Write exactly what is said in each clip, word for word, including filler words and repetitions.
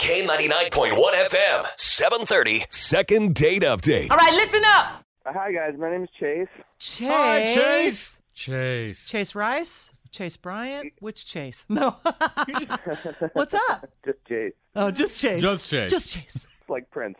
K ninety-nine point one F M, seven thirty. Second date update. All right, listen up. Uh, Hi, guys. My name is Chase. Chase. Hi, Chase. Chase. Chase Rice? Chase Bryant? Which Chase? No. What's up? Just Chase. Oh, just Chase. Just Chase. Just Chase. It's like Prince.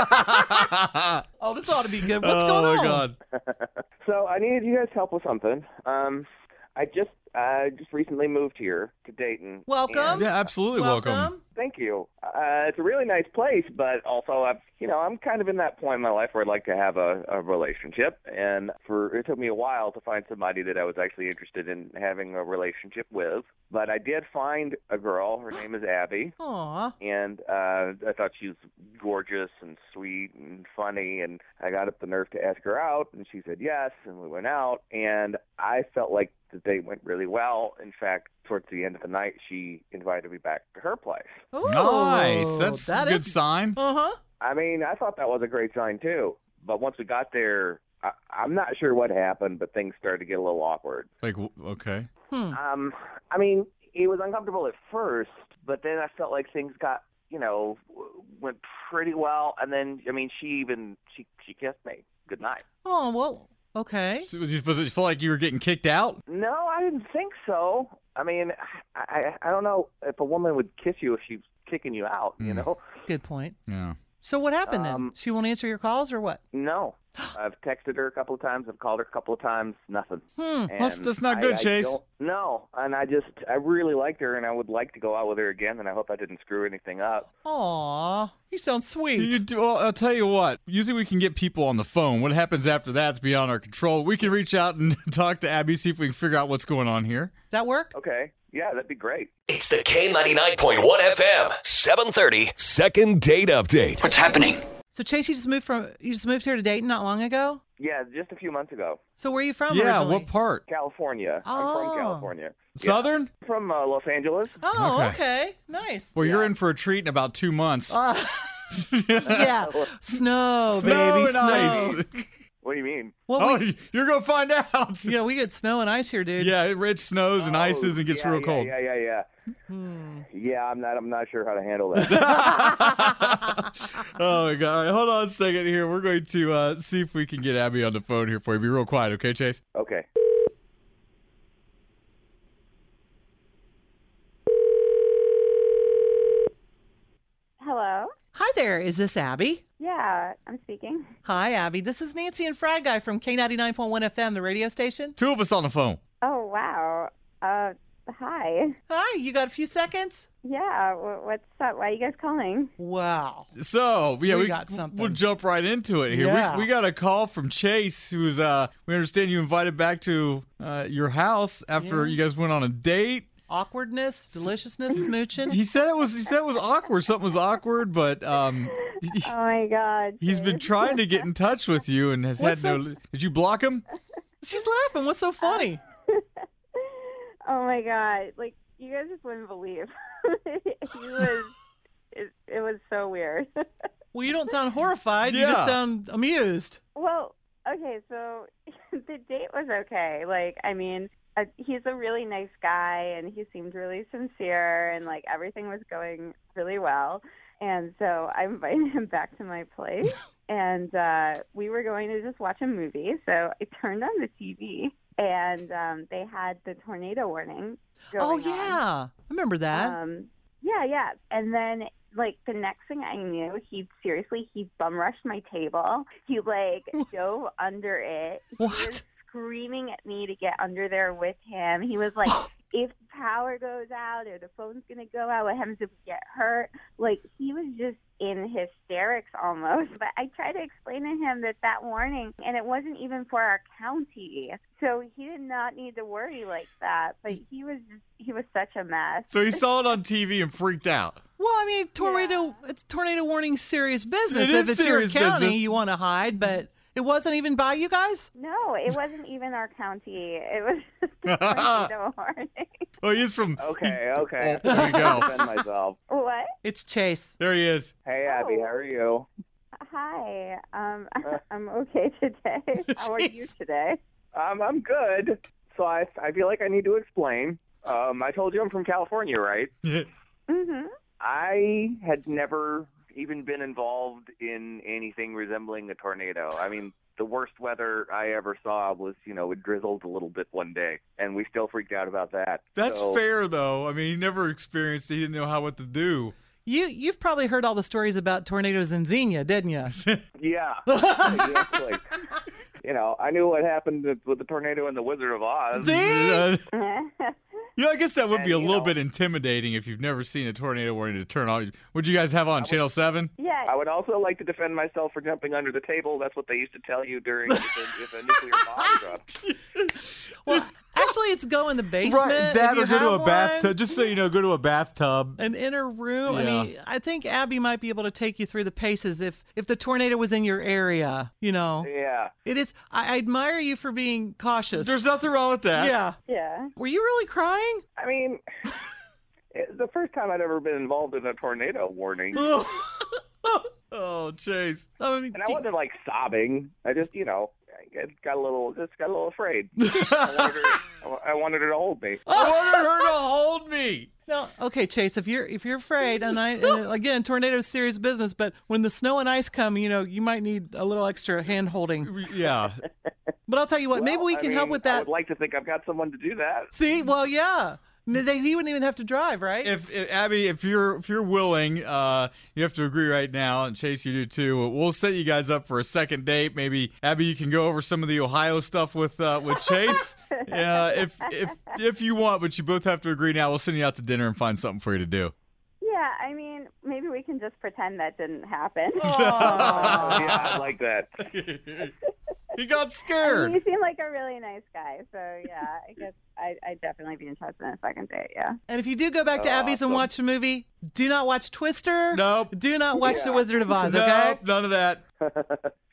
Oh, this ought to be good. What's oh going on? my God. So I needed you guys' help with something. Um, I just uh, just recently moved here to Dayton. Welcome. and- Yeah, absolutely welcome. Welcome. Thank you. Uh, it's a really nice place, but also, I've, you know, I'm kind of in that point in my life where I'd like to have a, a relationship. And for it took me a while to find somebody that I was actually interested in having a relationship with. But I did find a girl. Her name is Abby. Aw. And uh, I thought she was gorgeous and sweet and funny, and I got up the nerve to ask her out, and she said yes, and we went out, and I felt like the date went really well. In fact, towards the end of the night, she invited me back to her place. Ooh, Nice. That's that a good is- sign. Uh-huh. I mean, I thought that was a great sign, too. But once we got there, I, I'm not sure what happened, but things started to get a little awkward. Like, w- okay. Hmm. Um, I mean, it was uncomfortable at first, but then I felt like things got, you know, w- went pretty well. And then, I mean, she even, she, she kissed me. Good night. Oh, well, okay. So was, it, was it feel like you were getting kicked out? No, I didn't think so. I mean, I, I, I don't know if a woman would kiss you if she's kicking you out, you Mm. know? Good point. Yeah. So what happened then? Um, She won't answer your calls or what? No. I've texted her a couple of times. I've called her a couple of times. Nothing. Hmm. That's- And that's not I- good, I Chase. don't- No, and I just, I really liked her, and I would like to go out with her again, and I hope I didn't screw anything up. Aw. You sound sweet. You do, well, I'll tell you what. Usually we can get people on the phone. What happens after that's beyond our control. We can reach out and talk to Abby, see if we can figure out what's going on here. Does that work? Okay. Yeah, that'd be great. It's the K ninety-nine point one F M, seven thirty. Second date update. What's happening? So Chase, you just moved from you just moved here to Dayton not long ago? Yeah, just a few months ago. So where are you from yeah, originally? what part? California. I'm Oh. from California. Southern? Yeah. From uh, Los Angeles. Oh, Okay. okay. Nice. Well, you're in for a treat in about two months. Uh, yeah. Snow, Snow baby. and snow. ice. What do you mean? Well, Oh, we, you're going to find out. yeah, we get snow and ice here, dude. Yeah, it red snows and Oh, ices and gets yeah, real yeah, cold. Yeah, yeah, yeah. Hmm. Yeah, I'm not. I'm not sure how to handle that. Oh, my God. All right, hold on a second here. We're going to uh, see if we can get Abby on the phone here for you. Be real quiet, okay, Chase? Okay. Hello? Hi there. Is this Abby? Yeah, I'm speaking. Hi, Abby. This is Nancy and Frag Guy from K ninety-nine point one F M, the radio station. Two of us on the phone. Oh, wow. Uh, hi. Hi, you got a few seconds? Yeah, w- what's up? Why are you guys calling? Wow. So, yeah, We we, got something. We'll jump right into it here. Yeah. We, we got a call from Chase, who's, uh, we understand you invited back to uh, your house after Yeah. you guys went on a date. Awkwardness, deliciousness, smooching. He said it was, he said it was awkward. Something was awkward, but, um, he, Oh, my God. he's been Chase. trying to get in touch with you and has What's had so- no, did you block him? She's laughing. What's so funny? Oh, my God. Like, you guys just wouldn't believe. he was, it, it was so weird. Well, you don't sound horrified. You Yeah. just sound amused. Well, okay, so the date was okay. Like, I mean, uh, he's a really nice guy, and he seemed really sincere, and, like, everything was going really well. And so I invited him back to my place, and uh, we were going to just watch a movie. So I turned on the T V, and um, they had the tornado warning going Oh, on. yeah. I remember that. Um, yeah, yeah. And then, like, the next thing I knew, he seriously, he bum rushed my table. He, like, dove under it. He What? was screaming at me to get under there with him. He was like, if power goes out or the phone's going to go out, what happens if we get hurt? Like, he was just in hysterics almost. But I tried to explain to him that that warning, and it wasn't even for our county. So he did not need to worry like that. But he was just, he was such a mess. So he saw it on T V and freaked out. Well, I mean, tornado, it's tornado warning serious business. It if is it's serious your county, business. you want to hide, but it wasn't even by you guys? No, it wasn't even our county. It was just a tornado warning. Oh, he's from. Okay. Okay. Oh, there you go. Defend myself. What? It's Chase. There he is. Hey, Abby. Oh. How are you? Hi. Um, I'm okay today. How are you Jeez. today? Um, I'm good. So I, I feel like I need to explain. Um, I told you I'm from California, right? Mm-hmm. I had never even been involved in anything resembling a tornado. I mean, the worst weather I ever saw was, you know, it drizzled a little bit one day, and we still freaked out about that. That's so, fair, though. I mean, he never experienced it. He didn't know how what to do. You, you've probably heard all the stories about tornadoes in Xenia, didn't you? Yeah. Exactly. You know, I knew what happened with the tornado in The Wizard of Oz. Uh, yeah, I guess that would And, be a you little know- bit intimidating if you've never seen a tornado warning to turn on. What'd you guys have on, Channel seven? Yeah. I would also like to defend myself for jumping under the table. That's what they used to tell you during if a, if a nuclear bomb dropped. Well, actually, it's go in the basement. Right, that if you or go to have a one. bathtub. Just so you know, go to a bathtub. An inner room. I Yeah. mean, I think Abby might be able to take you through the paces if if the tornado was in your area. You know, Yeah. it is. I, I admire you for being cautious. There's nothing wrong with that. yeah. Yeah. Were you really crying? I mean, it's the first time I'd ever been involved in a tornado warning. Oh, Chase. I mean, And I wasn't like sobbing. I just, you know, I got a little, just got a little afraid. I wanted her, I wanted her to hold me. I wanted her to hold me. no, okay, Chase. If you're if you're afraid, and I and again, tornadoes serious business. But when the snow and ice come, you know, you might need a little extra hand holding. Yeah. But I'll tell you what, maybe Well, we I can mean, help with I that. would like to think I've got someone to do that. See, well, yeah. They, he wouldn't even have to drive, right? If, if Abby, if you're if you're willing, uh, you have to agree right now, and Chase, you do too. We'll set you guys up for a second date. Maybe Abby, you can go over some of the Ohio stuff with uh, with Chase. Yeah, if if if you want, but you both have to agree now. We'll send you out to dinner and find something for you to do. Yeah, I mean, maybe we can just pretend that didn't happen. Oh, yeah, I like that. He got I scared. mean, you seem like a really nice guy, so yeah, I guess I, I'd definitely be interested in a second date, yeah. And if you do go back to Abby's and Awesome. watch the movie, do not watch Twister. Nope. Do not watch The Yeah. Wizard of Oz, okay? Nope, none of that.